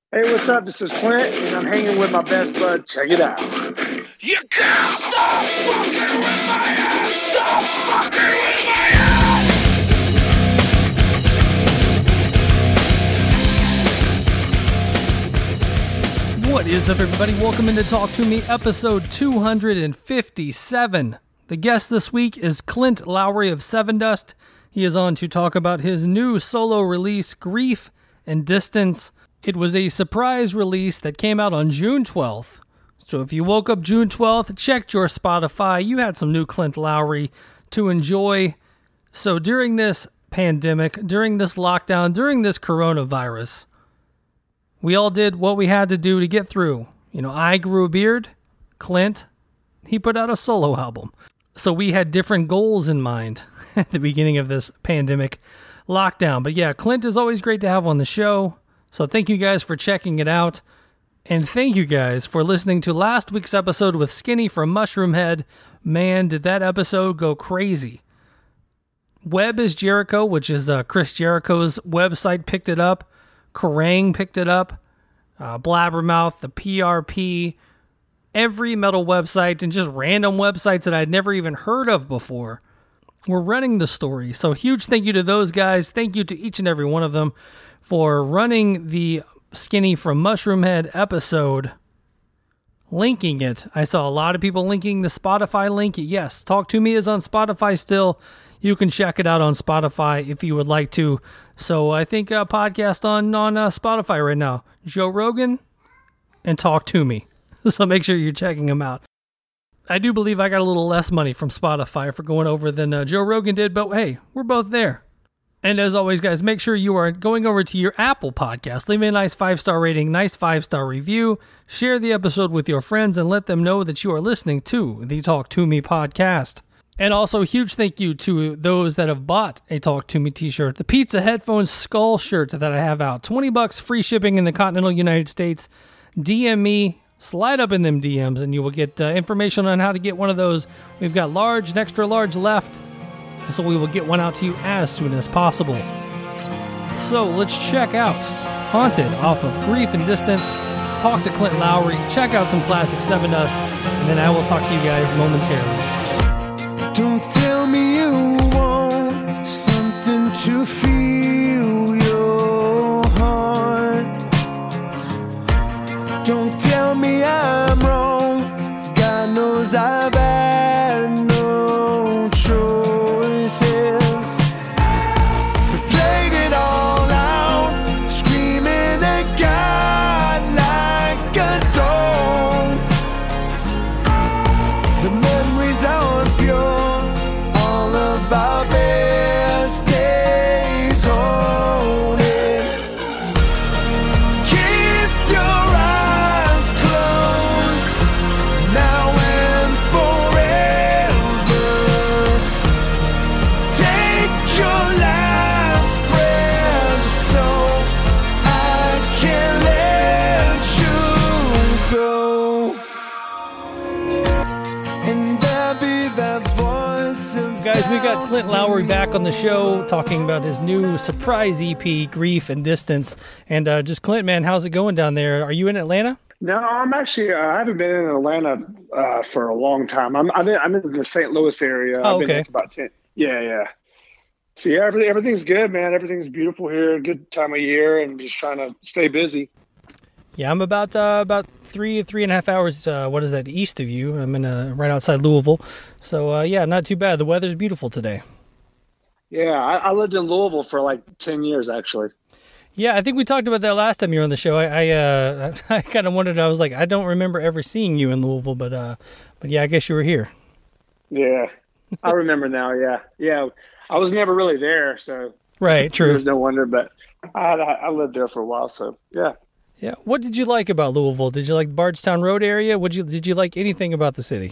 Hey, what's up? This is Clint, and I'm hanging with my best bud. Check it out. You can't stop fucking with my ass! Stop fucking with my ass! What is up, everybody? Welcome into Talk To Me, episode 257. The guest this week is Clint Lowry of Sevendust. He is on to talk about his new solo release, Grief and Distance. It was a surprise release that came out on June 12th. So if you woke up June 12th, checked your Spotify, you had some new Clint Lowry to enjoy. So during this pandemic, during this lockdown, during this coronavirus, we all did what we had to do to get through. You know, I grew a beard. Clint, he put out a solo album. So we had different goals in mind at the beginning of this pandemic lockdown. But yeah, Clint is always great to have on the show. So thank you guys for checking it out. And thank you guys for listening to last week's episode with Skinny from Mushroomhead. Man, did that episode go crazy. Web is Jericho, which is Chris Jericho's website, picked it up. Kerrang picked it up. Blabbermouth, the PRP, every metal website, and just random websites that I'd never even heard of before were running the story. So huge thank you to those guys. Thank you to each and every one of them for running the Skinny from Mushroomhead episode, linking it. I saw a lot of people linking the Spotify link. Yes, Talk To Me is on Spotify still. You can check it out on Spotify if you would like to. So I think a podcast on Spotify right now, Joe Rogan and Talk To Me. So make sure you're checking them out. I do believe I got a little less money from Spotify for going over than Joe Rogan did, but hey, we're both there. And as always, guys, make sure you are going over to your Apple podcast. Leave me a nice 5-star rating, nice 5-star review. Share the episode with your friends and let them know that you are listening to the Talk To Me podcast. And also, huge thank you to those that have bought a Talk To Me t-shirt. The Pizza Headphones Skull shirt that I have out. $20 free shipping in the continental United States. DM me, slide up in them DMs, and you will get information on how to get one of those. We've got large and extra large left. So we will get one out to you as soon as possible. So let's check out Haunted off of Grief and Distance, talk to Clint Lowry, check out some classic Sevendust, and then I will talk to you guys momentarily. Don't tell me you want something to feel your heart. Don't tell me I'm wrong. God knows I've had no choice. We got Clint Lowry back on the show talking about his new surprise EP, Grief and Distance. And just Clint, man, how's it going down there? Are you in Atlanta? No, I'm actually, I haven't been in Atlanta for a long time. I'm in the St. Louis area. Oh, I've been okay. there for about 10. Yeah. So yeah, everything's good, man. Everything's beautiful here. Good time of year, and just trying to stay busy. Yeah, I'm about 3.5 hours, what is that, east of you. I'm in right outside Louisville. So, yeah, not too bad. The weather's beautiful today. Yeah, I lived in Louisville for like 10 years, actually. Yeah, I think we talked about that last time you were on the show. I kind of wondered, I was like, I don't remember ever seeing you in Louisville, but yeah, I guess you were here. Yeah, I remember now, yeah. I was never really there, so. Right, true. There's no wonder, but I lived there for a while, so, yeah. Yeah. What did you like about Louisville? Did you like the Bardstown Road area? Did you like anything about the city?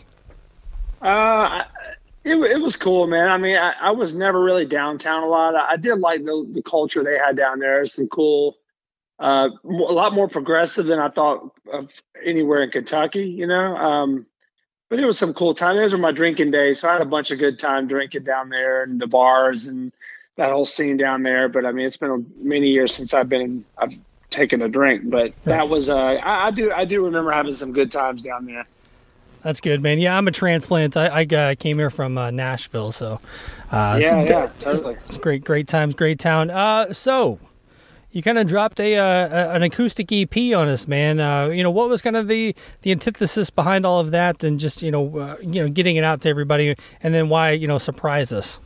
It was cool, man. I mean, I was never really downtown a lot. I did like the culture they had down there. Some cool, a lot more progressive than I thought of anywhere in Kentucky, you know. But there was some cool time. Those were my drinking days, so I had a bunch of good time drinking down there and the bars and that whole scene down there. But I mean, it's been many years since I've taking a drink. But that was I do remember having some good times down there. That's good, man. Yeah, I'm a transplant. I came here from Nashville, so totally. It's great times, great town. So you kind of dropped an acoustic EP on us, man. What was kind of the antithesis behind all of that, and just getting it out to everybody, and then why surprise us?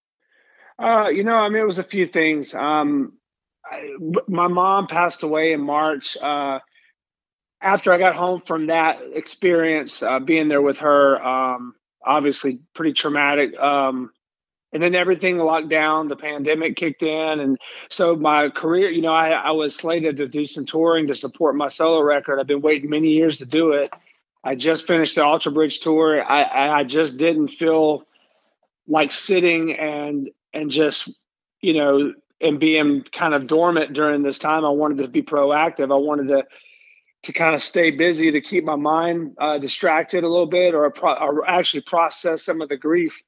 It was a few things. My mom passed away in March. After I got home from that experience, being there with her, obviously pretty traumatic. And then everything locked down, the pandemic kicked in. And so my career, I was slated to do some touring to support my solo record. I've been waiting many years to do it. I just finished the Ultra Bridge tour. I just didn't feel like sitting and just, and being kind of dormant during this time. I wanted to be proactive. I wanted to kind of stay busy, to keep my mind distracted a little bit, or actually process some of the grief.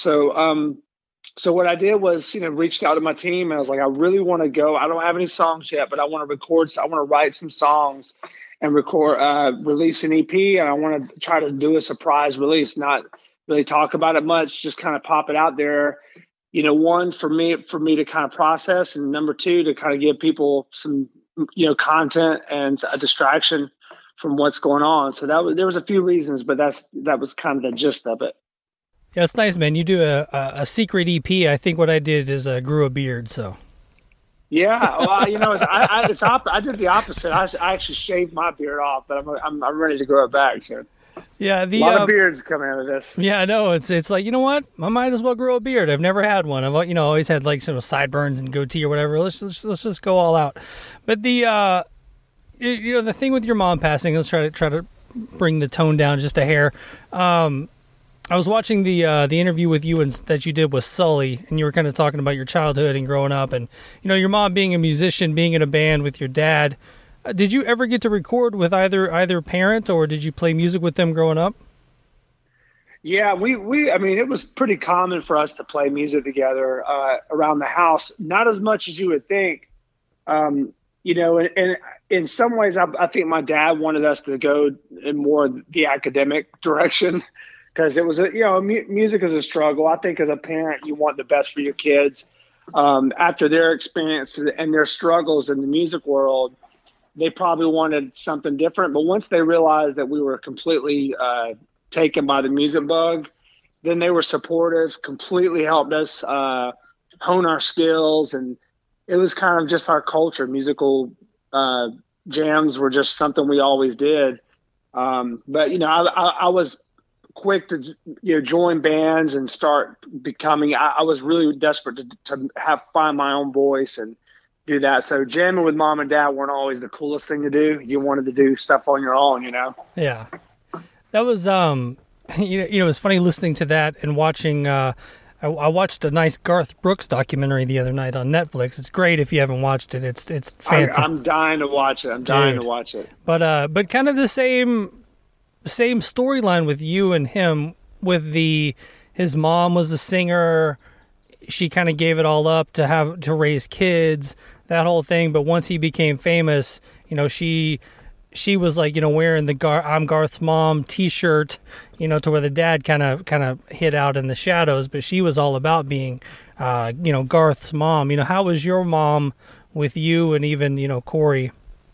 So what I did was, reached out to my team, and I was like, I really want to go. I don't have any songs yet, but I want to record. I want to write some songs and release an EP. And I want to try to do a surprise release, not really talk about it much, just kind of pop it out there. One, for me to kind of process, and number two, to kind of give people some, content and a distraction from what's going on. So there was a few reasons, but that was kind of the gist of it. Yeah, it's nice, man. You do a secret EP. I think what I did is grew a beard. So. Yeah, well, I did the opposite. I actually shaved my beard off, but I'm ready to grow it back soon. Yeah, a lot of beards coming out of this. Yeah, I know. It's like, you know what? I might as well grow a beard. I've never had one. I've always had like some sideburns and goatee or whatever. Let's just go all out. But the the thing with your mom passing, let's try to bring the tone down just a hair. I was watching the interview with you that you did with Sully, and you were kind of talking about your childhood and growing up, and your mom being a musician, being in a band with your dad. Did you ever get to record with either parent, or did you play music with them growing up? Yeah, it was pretty common for us to play music together around the house. Not as much as you would think. And in some ways, I think my dad wanted us to go in more the academic direction, because it was music is a struggle. I think as a parent, you want the best for your kids. After their experience and their struggles in the music world, they probably wanted something different. But once they realized that we were completely taken by the music bug, then they were supportive, completely helped us hone our skills. And it was kind of just our culture. Musical jams were just something we always did. But I was quick to join bands and start becoming. I was really desperate to find my own voice and do that. So jamming with mom and dad weren't always the coolest thing to do. You wanted to do stuff on your own, Yeah. That was, it was funny listening to that and watching, I watched a nice Garth Brooks documentary the other night on Netflix. It's great if you haven't watched it. It's fantastic. I'm dying to watch it. Dying to watch it. But kind of the same storyline with you and him, with his mom was a singer. She kind of gave it all up to raise kids, that whole thing. But once he became famous, she was like, wearing the I'm Garth's mom t-shirt, to where the dad kind of hid out in the shadows. But she was all about being, Garth's mom. How was your mom with you and even, Corey?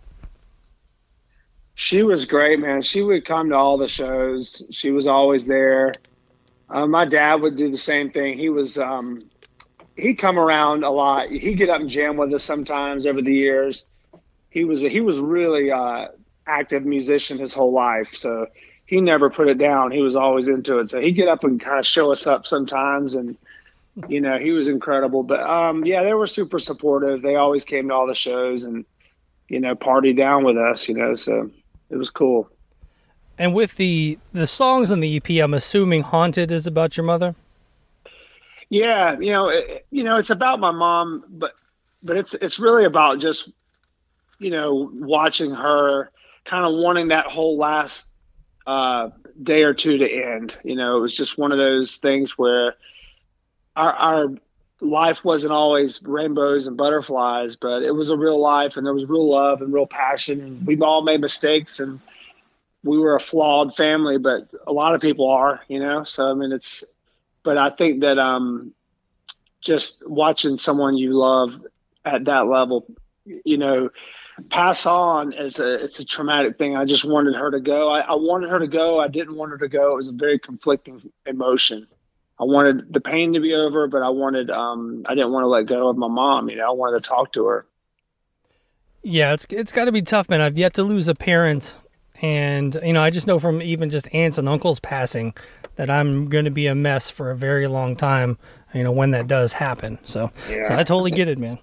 She was great, man. She would come to all the shows. She was always there. My dad would do the same thing. He was, he'd come around a lot. He'd get up and jam with us sometimes over the years. He was really active musician his whole life, so he never put it down. He was always into it. So he'd get up and kind of show us up sometimes, and he was incredible. But they were super supportive. They always came to all the shows and party down with us. So it was cool. And with the songs on the EP, I'm assuming "Haunted" is about your mother. Yeah, it's about my mom, but it's really about just watching her, kind of wanting that whole last day or two to end. It was just one of those things where our life wasn't always rainbows and butterflies, but it was a real life, and there was real love and real passion, and we've all made mistakes, and we were a flawed family, but a lot of people are, so I mean, but I think that just watching someone you love at that level, pass on it's a traumatic thing. I just wanted her to go. I wanted her to go. I didn't want her to go. It was a very conflicting emotion. I wanted the pain to be over, but I didn't want to let go of my mom. I wanted to talk to her. Yeah, it's got to be tough, man. I've yet to lose a parent, and I just know from even just aunts and uncles passing that I'm going to be a mess for a very long time. When that does happen. So I totally get it, man.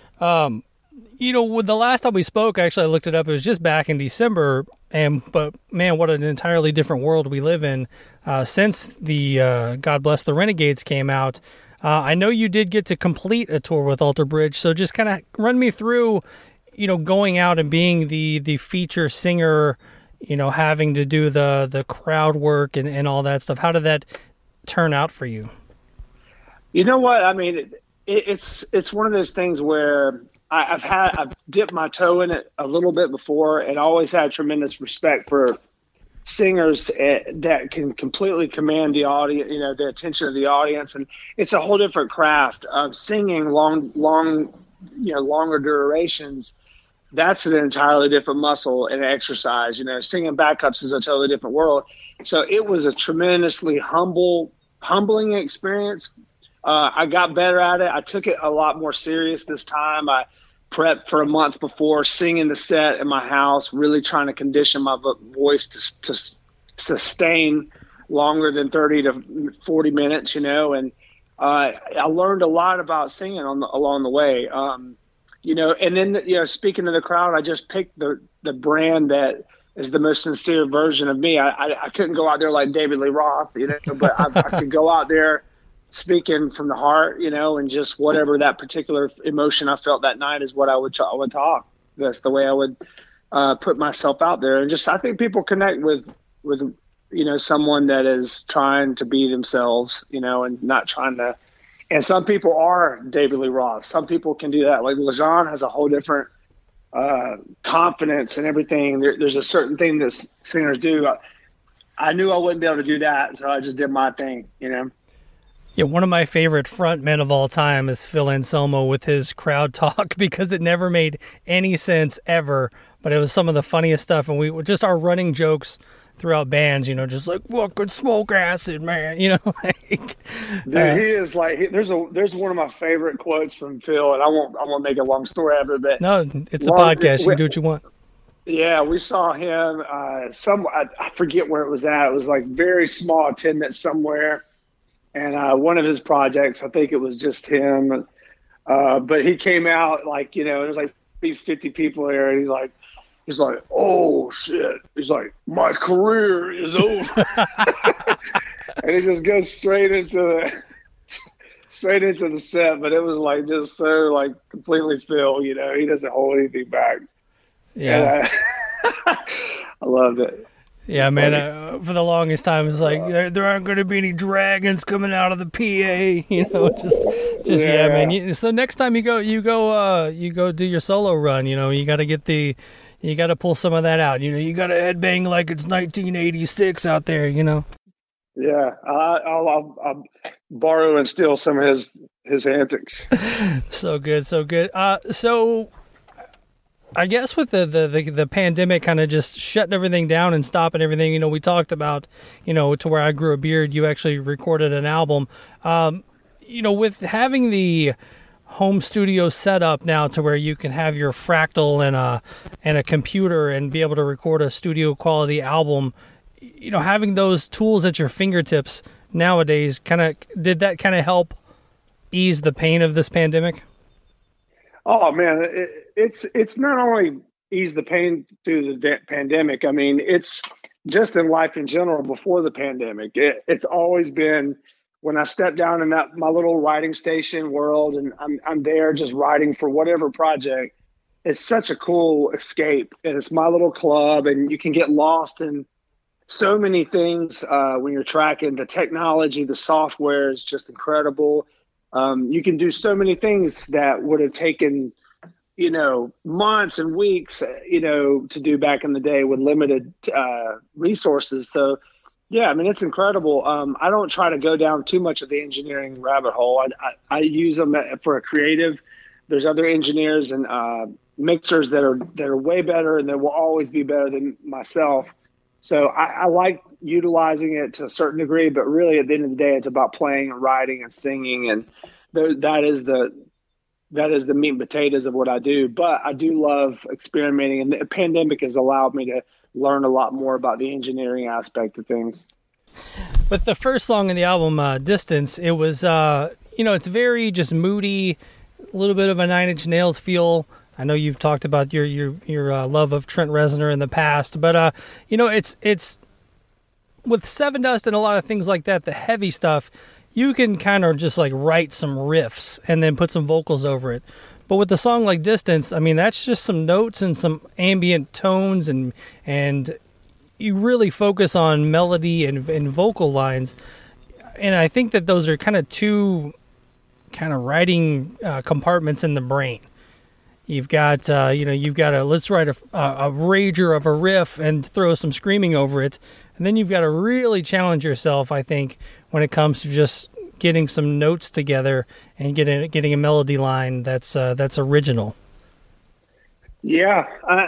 With the last time we spoke, actually, I looked it up. It was just back in December, but man, what an entirely different world we live in since the God Bless the Renegades came out. I know you did get to complete a tour with Alter Bridge, so just kind of run me through, going out and being the feature singer, having to do the crowd work and all that stuff. How did that turn out for you? You know what? I mean, it's one of those things where I've dipped my toe in it a little bit before, and always had tremendous respect for singers that can completely command the audience, the attention of the audience. And it's a whole different craft of singing longer durations. That's an entirely different muscle and exercise. Singing backups is a totally different world. So it was a tremendously humbling experience. I got better at it. I took it a lot more serious this time. I prepped for a month before, singing the set in my house, really trying to condition my voice to sustain longer than 30 to 40 minutes, and I learned a lot about singing along the way. And then, speaking to the crowd, I just picked the brand that is the most sincere version of me. I couldn't go out there like David Lee Roth, but I could go out there speaking from the heart, and just whatever that particular emotion I felt that night is what I would talk. That's the way I would put myself out there. And just, I think people connect with someone that is trying to be themselves, and not trying to, and some people are David Lee Roth. Some people can do that. Like LaJean has a whole different confidence and everything. There's a certain thing that singers do. I knew I wouldn't be able to do that, so I just did my thing, Yeah, one of my favorite frontmen of all time is Phil Anselmo with his crowd talk, because it never made any sense ever, but it was some of the funniest stuff, and we just our running jokes throughout bands, just like, fucking smoke acid, man, like. Dude, he is like, there's one of my favorite quotes from Phil, and I won't make a long story out of it, but no, it's a podcast. You can do what you want. Yeah, we saw him. I forget where it was at. It was like very small attendance somewhere. And one of his projects, I think it was just him, but he came out like, there's like 50 people there, and he's like, oh shit. He's like, my career is over. And he just goes straight into the set, but it was like just so like completely Phil, he doesn't hold anything back. Yeah. And I loved it. Yeah, man. For the longest time, it's like there aren't going to be any dragons coming out of the PA. Just yeah, man. So next time you go do your solo run. You got to you got to pull some of that out. You got to headbang like it's 1986 out there. Yeah, I'll borrow and steal some of his antics. So good. So I guess with the pandemic kind of just shutting everything down and stopping everything, we talked about, to where I grew a beard, you actually recorded an album. With having the home studio set up now to where you can have your Fractal and a computer and be able to record a studio quality album, having those tools at your fingertips nowadays, did that kind of help ease the pain of this pandemic? Oh man, it's not only ease the pain through the pandemic. I mean, it's just in life in general before the pandemic. It's always been, when I step down in my little writing station world, and I'm there just writing for whatever project. It's such a cool escape, and it's my little club, and you can get lost in so many things when you're tracking. The technology, the software is just incredible. You can do so many things that would have taken, months and weeks, to do back in the day with limited resources. So, yeah, I mean, it's incredible. I don't try to go down too much of the engineering rabbit hole. I use them for a creative. There's other engineers and mixers that are way better and that will always be better than myself. So I like utilizing it to a certain degree, but really at the end of the day, it's about playing and writing and singing, and that is the meat and potatoes of what I do. But I do love experimenting, and the pandemic has allowed me to learn a lot more about the engineering aspect of things. With the first song in the album, Distance, it was, it's very just moody, a little bit of a Nine Inch Nails feel. I know you've talked about your love of Trent Reznor in the past, but it's with Sevendust and a lot of things like that, the heavy stuff, you can kind of just like write some riffs and then put some vocals over it. But with the song like Distance, I mean, that's just some notes and some ambient tones, and you really focus on melody and vocal lines. And I think that those are kind of two kind of writing compartments in the brain. You've got, let's write a rager of a riff and throw some screaming over it. And then you've got to really challenge yourself, I think, when it comes to just getting some notes together and getting a melody line that's original. Yeah.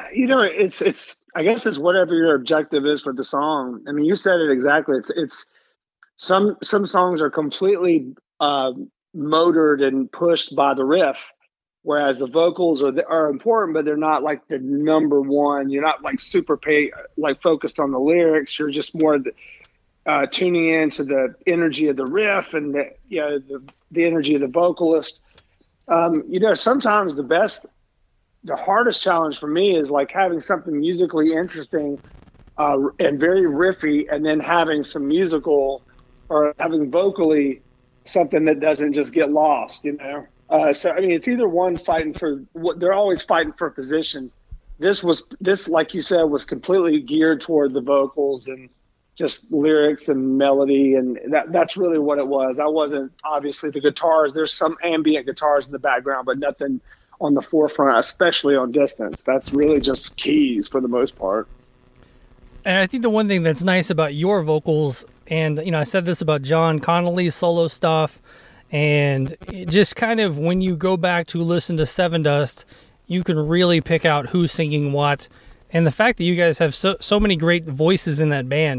It's I guess it's whatever your objective is with the song. I mean, you said it exactly. It's some songs are completely motored and pushed by the riff, whereas the vocals are important, but they're not like the number one. You're not like super focused on the lyrics. You're just more tuning into the energy of the riff and the energy of the vocalist. Sometimes the hardest challenge for me is like having something musically interesting and very riffy, and then having some musical or having vocally something that doesn't just get lost, So, I mean, it's either one fighting for what they're always fighting for a position. This, like you said, was completely geared toward the vocals and just lyrics and melody. And that's really what it was. I wasn't obviously the guitars. There's some ambient guitars in the background, but nothing on the forefront, especially on Distance. That's really just keys for the most part. And I think the one thing that's nice about your vocals, and, I said this about John Connolly's solo stuff, and just kind of when you go back to listen to Sevendust, you can really pick out who's singing what. And the fact that you guys have so many great voices in that band,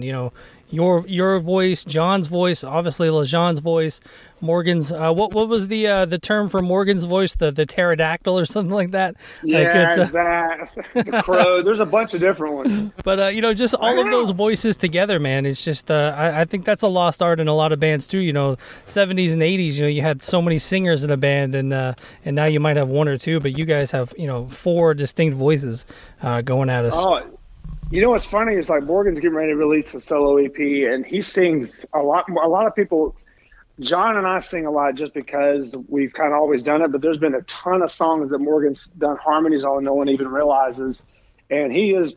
your voice, John's voice, obviously LaJean's voice, Morgan's. What was the term for Morgan's voice? The pterodactyl or something like that. Yeah, the crow. There's a bunch of different ones. But just all of those voices together, man. It's just I think that's a lost art in a lot of bands too. 70s and 80s. You had so many singers in a band, and now you might have one or two, but you guys have 4 distinct voices going at us. Oh. What's funny is like Morgan's getting ready to release a solo EP, and he sings a lot. A lot of people, John and I sing a lot just because we've kind of always done it. But there's been a ton of songs that Morgan's done harmonies on, no one even realizes. And he is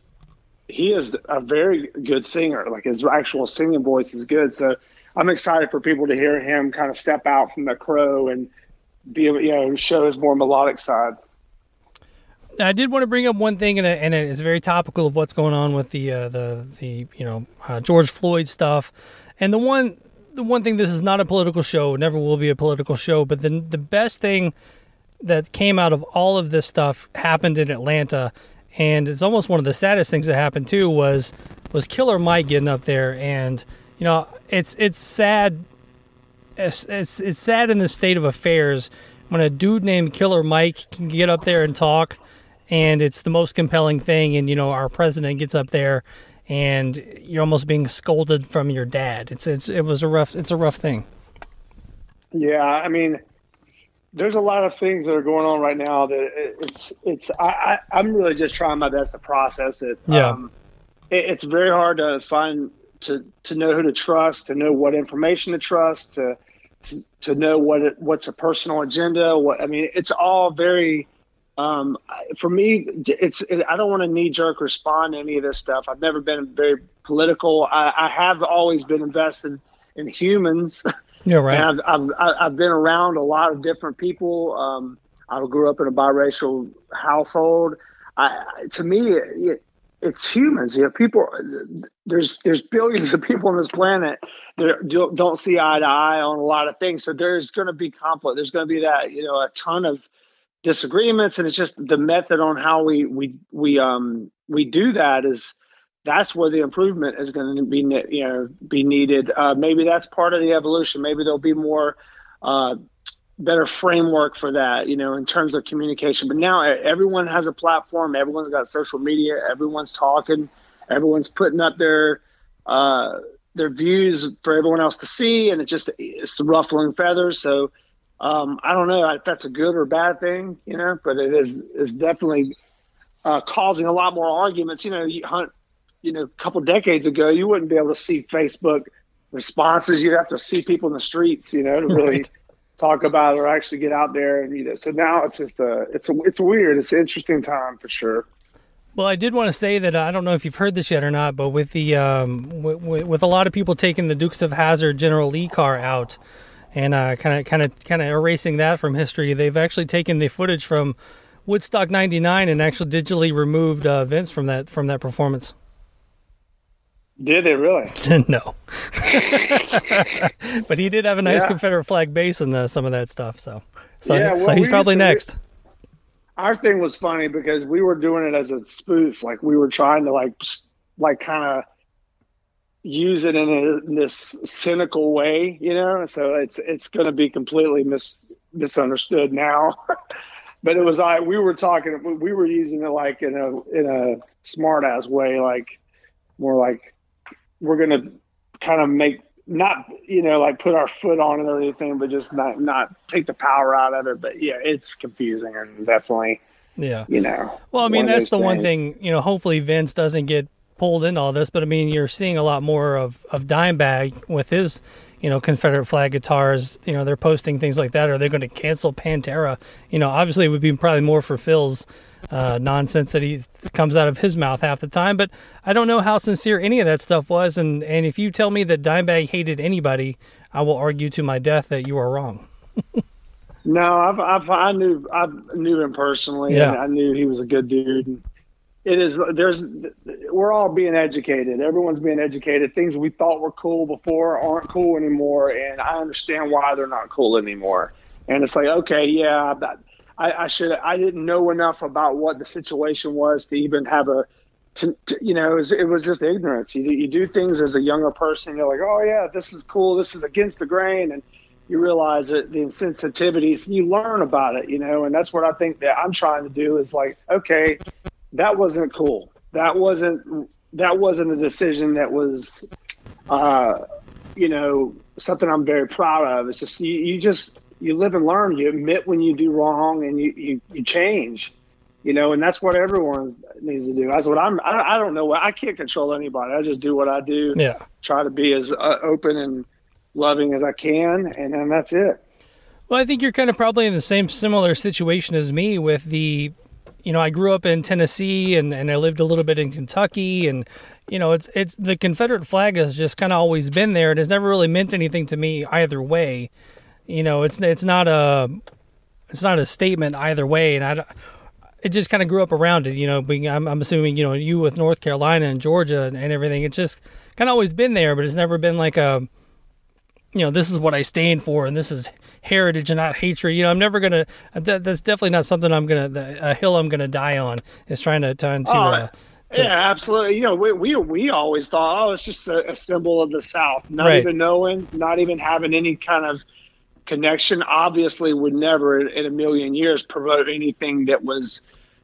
a very good singer. Like his actual singing voice is good. So I'm excited for people to hear him kind of step out from the crow and be able, show his more melodic side. I did want to bring up one thing, and it's very topical of what's going on with the George Floyd stuff. And the one thing, this is not a political show, never will be a political show, but the best thing that came out of all of this stuff happened in Atlanta, and it's almost one of the saddest things that happened too was Killer Mike getting up there, and it's sad. It's sad in the state of affairs when a dude named Killer Mike can get up there and talk. And it's the most compelling thing. And, our president gets up there and you're almost being scolded from your dad. It's a rough thing. Yeah. I mean, there's a lot of things that are going on right now that I'm really just trying my best to process it. Yeah. It's very hard to find, to know who to trust, to know what information to trust, to know what's a personal agenda. It's all very, for me, I don't want to knee-jerk respond to any of this stuff. I've never been very political. I have always been invested in humans You're right. And I've been around a lot of different people. I grew up in a biracial household. To me, it's humans. People. There's billions of people on this planet that don't see eye to eye on a lot of things. So there's going to be conflict. There's going to be that a ton of disagreements, and it's just the method on how we do that that's where the improvement is going to be needed. Maybe that's part of the evolution. Maybe there'll be more better framework for that, in terms of communication. But now everyone has a platform. Everyone's got social media. Everyone's talking. Everyone's putting up their views for everyone else to see, and it's ruffling feathers. So I don't know if that's a good or bad thing, but it's definitely causing a lot more arguments. A couple decades ago, you wouldn't be able to see Facebook responses. You'd have to see people in the streets, to really talk about it or actually get out there. And, so now it's just it's weird. It's an interesting time for sure. Well, I did want to say that I don't know if you've heard this yet or not, but with the with a lot of people taking the Dukes of Hazzard General Lee car out and kind of erasing that from history, they've actually taken the footage from Woodstock '99 and actually digitally removed Vince from that performance. Did they really? No. But he did have a nice Confederate flag base and some of that stuff. So he's probably next. Our thing was funny because we were doing it as a spoof. Like we were trying to like kind of use it in this cynical way, so it's going to be completely misunderstood now. But it was we were using it like in a smart ass way, like more like we're going to kind of make not like put our foot on it or anything, but just not take the power out of it. But yeah, it's confusing and definitely well, I mean, that's the one thing, hopefully Vince doesn't get pulled into all this, but I mean, you're seeing a lot more of Dimebag with his Confederate flag guitars. They're posting things like that. Are they going to cancel Pantera? Obviously it would be probably more for Phil's nonsense that comes out of his mouth half the time, but I don't know how sincere any of that stuff was. And if you tell me that Dimebag hated anybody, I will argue to my death that you are wrong. No, I knew him personally. Yeah. And I knew he was a good dude. We're all being educated. Everyone's being educated. Things we thought were cool before aren't cool anymore. And I understand why they're not cool anymore. And it's like, okay, yeah, I didn't know enough about what the situation was to even have it was just ignorance. You do things as a younger person. You're like, oh yeah, this is cool. This is against the grain. And you realize that the insensitivities, you learn about it, and that's what I think that I'm trying to do is like, okay, that wasn't cool. That wasn't a decision that was, something I'm very proud of. It's just, you live and learn. You admit when you do wrong and you change, and that's what everyone needs to do. That's what I don't know. I can't control anybody. I just do what I do. Yeah. Try to be as open and loving as I can. And then that's it. Well, I think you're kind of probably in the similar situation as me with the, I grew up in Tennessee and I lived a little bit in Kentucky, and it's the Confederate flag has just kind of always been there. It has never really meant anything to me either way. It's not a statement either way, and it just kind of grew up around it. I'm assuming you with North Carolina and Georgia and everything. It's just kind of always been there, but it's never been like a, this is what I stand for, and this is heritage and not hatred. I'm never gonna. That's definitely not something a hill I'm gonna die on. Is trying to. Yeah, absolutely. We always thought, it's just a symbol of the South. Not even knowing, not even having any kind of connection. Obviously, would never in a million years promote anything that was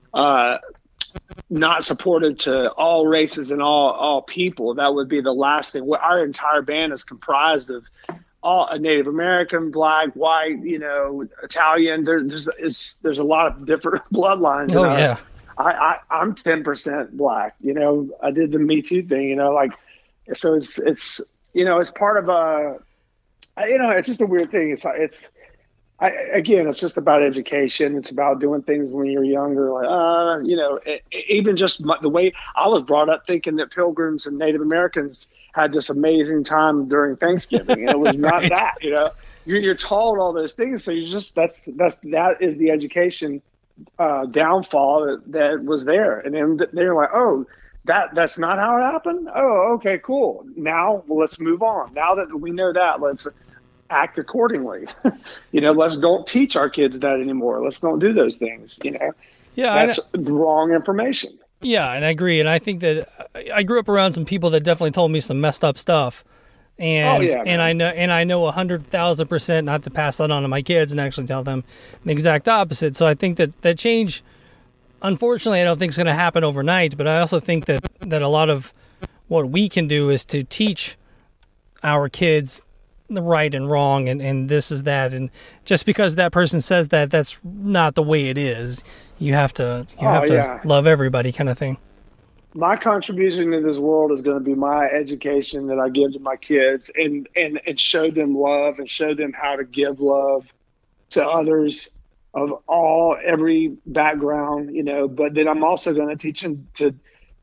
not supported to all races and all people. That would be the last thing. Our entire band is comprised of all Native American, Black, white, Italian. There's a lot of different bloodlines. Oh yeah. I'm 10% Black. I did the Me Too thing. So it's part of a. It's just a weird thing. Again, it's just about education. It's about doing things when you're younger. Like, even just the way I was brought up, thinking that Pilgrims and Native Americans had this amazing time during Thanksgiving, and it was not Right. that. You're told all those things, so you just that is the education downfall that was there, and then they're like, oh. That's not how it happened. Oh, okay, cool. Now let's move on. Now that we know that, let's act accordingly. Let's don't teach our kids that anymore. Let's don't do those things. Yeah, That's the wrong information. yeah, and I agree. And I think that I grew up around some people that definitely told me some messed up stuff. And Oh, yeah, and I know 100,000% not to pass that on to my kids and actually tell them the exact opposite. So I think that change, unfortunately, I don't think it's going to happen overnight. But I also think that a lot of what we can do is to teach our kids the right and wrong and this is that. And just because that person says that, that's not the way it is. You have to Yeah. love everybody, kind of thing. My contribution to this world is going to be my education that I give to my kids, and show them love and show them how to give love to others of every background, but then I'm also going to teach them to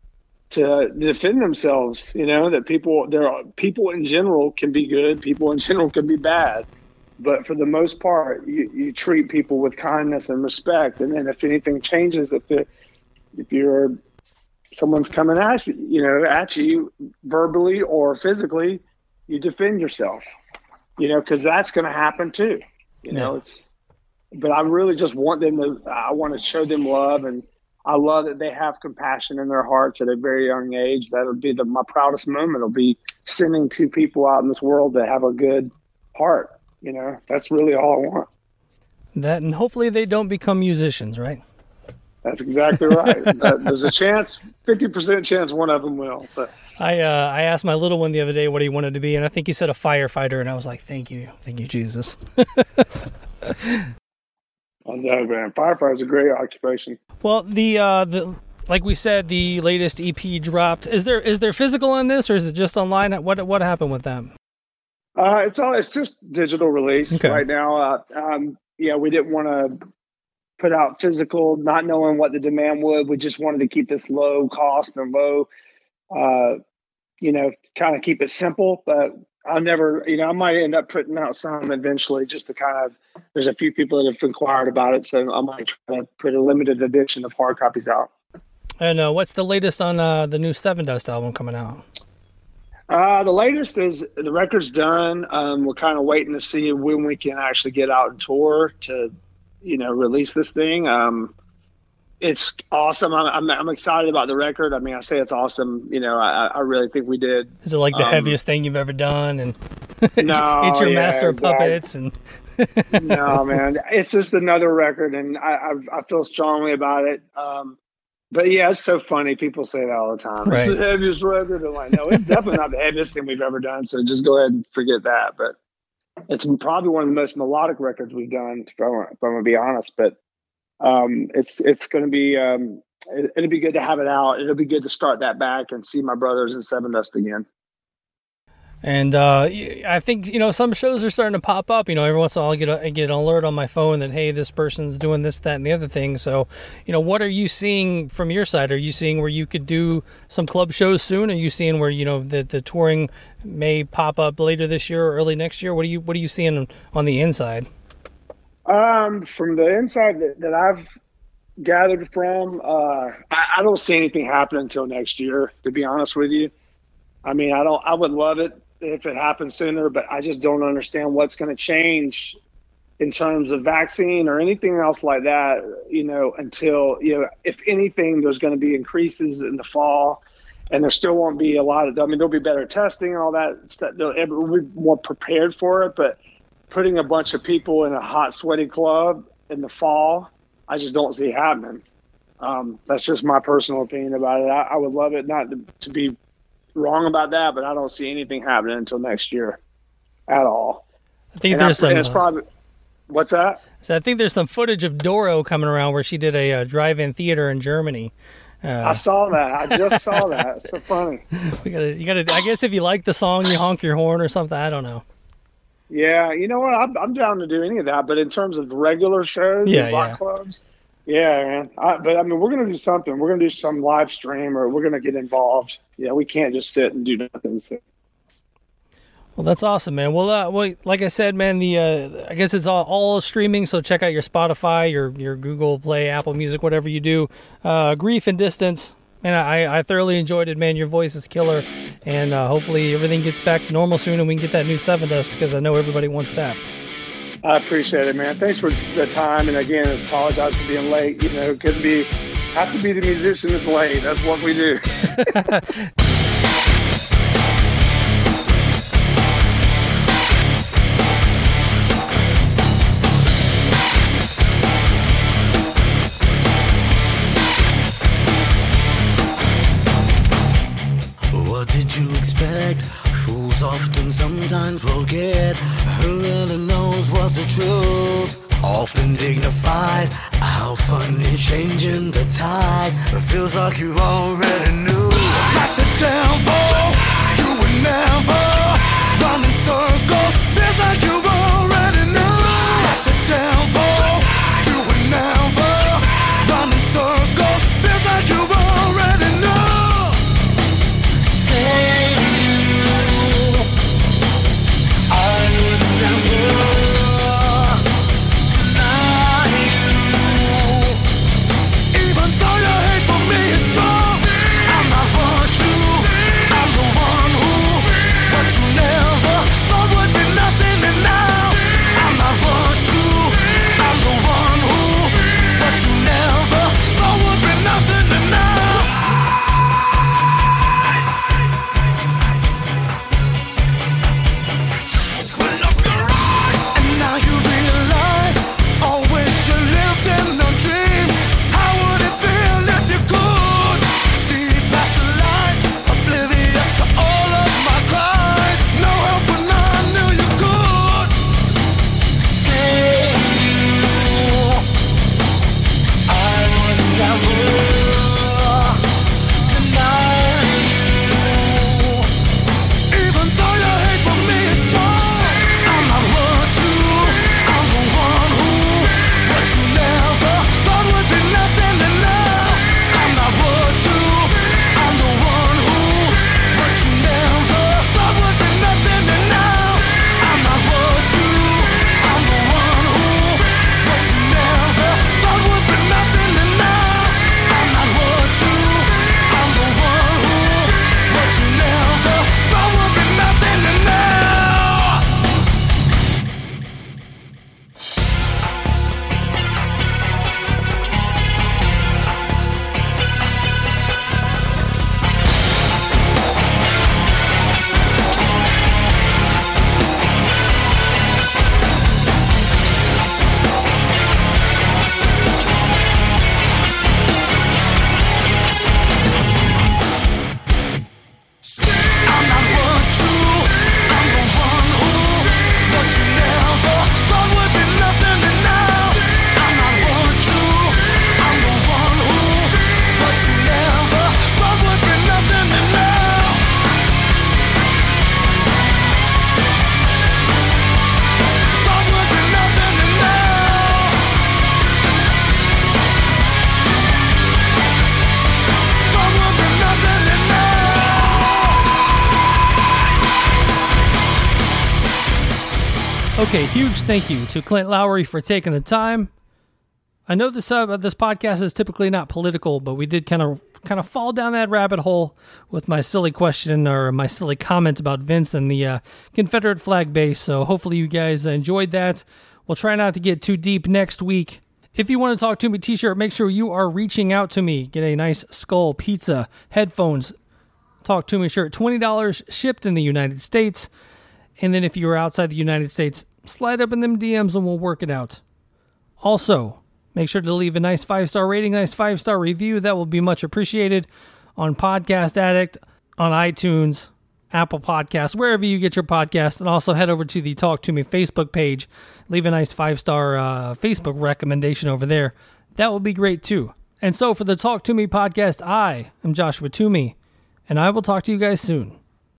defend themselves, that people in general can be good, people in general can be bad, but for the most part, you treat people with kindness and respect. And then if anything changes, if someone's coming at you verbally or physically, you defend yourself, because that's going to happen too. But I really just want I want to show them love, and I love that they have compassion in their hearts at a very young age. That'll be my proudest moment. Will be sending two people out in this world that have a good heart. That's really all I want. That, and hopefully they don't become musicians, right? That's exactly right. There's a chance, 50% chance one of them will. So I asked my little one the other day what he wanted to be, and I think he said a firefighter, and I was like, thank you, Jesus. I know, man. Firefighter's a great occupation. Well, the like we said, the latest EP dropped. Is there physical on this, or is it just online? What happened with them? It's just digital release right now. We didn't want to put out physical, not knowing what the demand would. We just wanted to keep this low cost and low, kind of keep it simple. But I'll never, I might end up putting out some eventually, just to kind of. There's a few people that have inquired about it, so I might try to put a limited edition of hard copies out. And what's the latest on the new Sevendust album coming out? The latest is the record's done. We're kind of waiting to see when we can actually get out and tour to, release this thing. It's awesome. I'm excited about the record. I mean, I say it's awesome. I really think we did. Is it like the heaviest thing you've ever done? And no, it's your master of puppets and. No, man, it's just another record, and I feel strongly about it. But yeah, it's so funny. People say that all the time. Right. It's the heaviest record. I'm like, no, it's definitely not the heaviest thing we've ever done. So just go ahead and forget that. But it's probably one of the most melodic records we've done, if I'm going to be honest. But it's going to be it'll be good to have it out. It'll be good to start that back and see my brothers in Sevendust again. And I think some shows are starting to pop up. Every once in a while I get an alert on my phone that, hey, this person's doing this, that, and the other thing. So what are you seeing from your side? Are you seeing where you could do some club shows soon? Are you seeing where the touring may pop up later this year or early next year? What are you seeing on the inside? From the inside that I've gathered from, I don't see anything happening until next year, to be honest with you. I mean, I would love it if it happens sooner, but I just don't understand what's going to change in terms of vaccine or anything else like that, until, if anything, there's going to be increases in the fall, and there still won't be a lot of, there'll be better testing and all that stuff. We'll be more prepared for it, but putting a bunch of people in a hot, sweaty club in the fall, I just don't see happening. That's just my personal opinion about it. I would love it not to be wrong about that, but I don't see anything happening until next year at all. I think there's some. It's probably. What's that? So I think there's some footage of Doro coming around where she did a drive-in theater in Germany. I saw that. I just saw that. It's so funny. You gotta. I guess if you like the song, you honk your horn or something. I don't know. Yeah, you know what? I'm down to do any of that, but in terms of regular shows, and rock clubs, yeah, man. But I mean, we're gonna do something. We're gonna do some live stream, or we're gonna get involved. Yeah, we can't just sit and do nothing. So. Well, that's awesome, man. Well, like I said, man, I guess it's all streaming. So check out your Spotify, your Google Play, Apple Music, whatever you do. Grief and Distance. Man, I thoroughly enjoyed it, man. Your voice is killer, and hopefully everything gets back to normal soon, and we can get that new Sevendust, because I know everybody wants that. I appreciate it, man. Thanks for the time, and again, apologize for being late. You know, have to be the musician that's late. That's what we do. What did you expect? Fools often sometimes forget who really knows what's the truth. Often dignified, how funny changing the tide. It feels like you already knew. That's the downfall, you would never run in circles. Feels like you already knew. That's the downfall, you would never run in circles. Feels like you already knew. Okay, huge thank you to Clint Lowry for taking the time. I know this podcast is typically not political, but we did kind of fall down that rabbit hole with my silly question or my silly comment about Vince and the Confederate flag base. So hopefully you guys enjoyed that. We'll try not to get too deep next week. If you want to talk to me t-shirt, make sure you are reaching out to me. Get a nice skull, pizza, headphones, Talk to Me shirt, $20 shipped in the United States. And then if you're outside the United States, slide up in them DMs and we'll work it out. Also, make sure to leave a nice 5-star rating, nice 5-star review. That will be much appreciated on Podcast Addict, on iTunes, Apple Podcasts, wherever you get your podcast. And also head over to the Talk to Me Facebook page. Leave a nice 5-star Facebook recommendation over there. That will be great too. And so for the Talk to Me podcast, I am Joshua Toomey, and I will talk to you guys soon.